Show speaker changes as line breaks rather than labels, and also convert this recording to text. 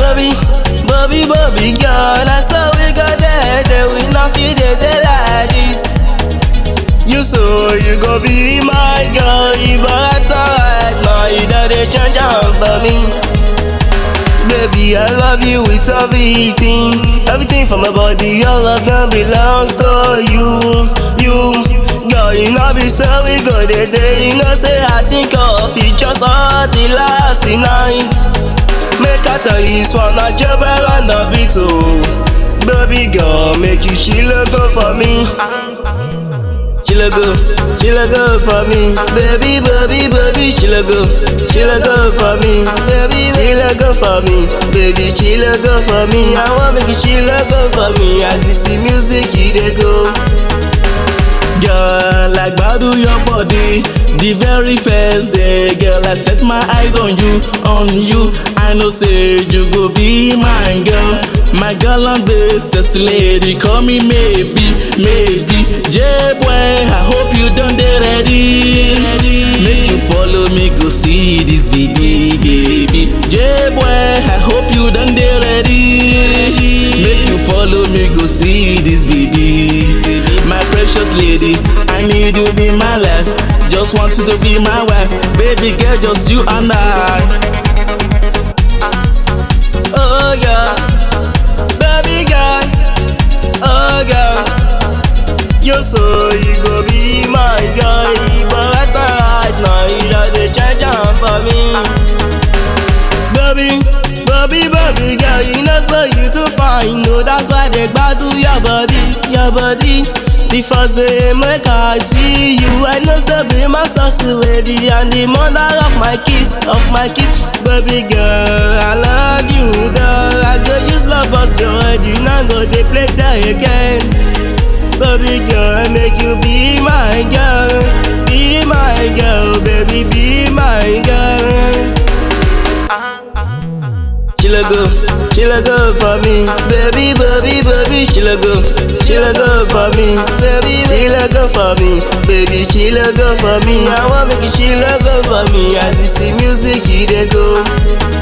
Bobby girl, that's how we got there. We not feel there like this. You so you go be my girl, but right now you done they change up for me. Baby, I love you with everything from my body. Your love now belongs to you. Girl, you know be so we go there. You know say I think of it just all the last night. Make I tell you this one, I jump around the beat too. Baby girl, make you she look good for me. She look good for me. Baby, she look good for me. Baby, she look good for me. Baby, she look good for me. I want make you she look good for me. As you see music, you dey go.
Girl, like Badu your body. The very first day, girl, I set my eyes on you. I know say you go be my girl. My girl on the sexy lady, call me maybe. J-boy, I hope you done dey ready. Make you follow me, go see this baby. J-boy, I hope you done dey ready. Make you follow me, go see this baby. My precious lady, I need you in my life. Just want you to be my wife. Baby girl, just you and I.
Oh yeah, baby girl, oh girl. You so you go be my girl, but right now you done dey change am for me. Baby girl, you know so you too fine, no that's why they gbadu your body. The first day make I see you, I know so be my saucy lady and the mother of my kiss. Baby girl, I love you, girl. I go use love bust your head, you now go dey play tell again. Baby girl, make you be my girl, baby, be my girl. She look good for me. Baby, she look good for me. Baby, she look good for me. Baby, she look good for me. I want make you she look good for me. As you see music, you dey go.